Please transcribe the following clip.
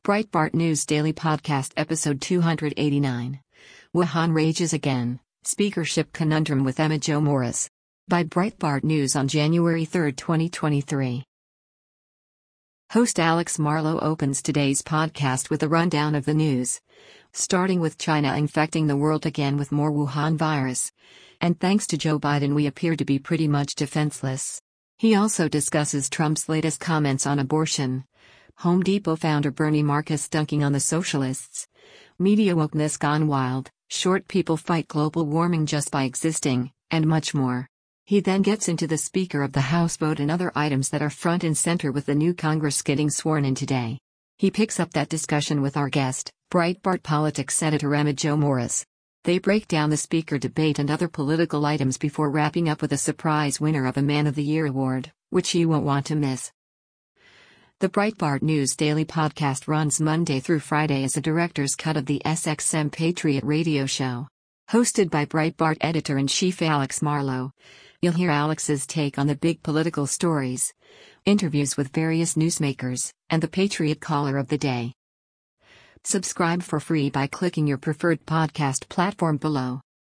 Breitbart News Daily Podcast Episode 289. Wuhan rages again, Speakership Conundrum with Emma Jo Morris. By Breitbart News on January 3, 2023. Host Alex Marlow opens today's podcast with a rundown of the news. Starting with China infecting the world again with more Wuhan virus. And thanks to Joe Biden, we appear to be pretty much defenseless. He also discusses Trump's latest comments on abortion. Home Depot founder Bernie Marcus dunking on the socialists. Media wokeness gone wild, short people fight global warming just by existing, and much more. He then gets into the Speaker of the House vote and other items that are front and center with the new Congress getting sworn in today. He picks up that discussion with our guest, Breitbart Politics editor Emma Jo Morris. They break down the Speaker debate and other political items before wrapping up with a surprise winner of a Man of the Year award, which you won't want to miss. The Breitbart News Daily Podcast runs Monday through Friday as a director's cut of the SXM Patriot radio show. Hosted by Breitbart editor-in-chief Alex Marlow. You'll hear Alex's take on the big political stories, interviews with various newsmakers, and the Patriot Caller of the Day. Subscribe for free by clicking your preferred podcast platform below.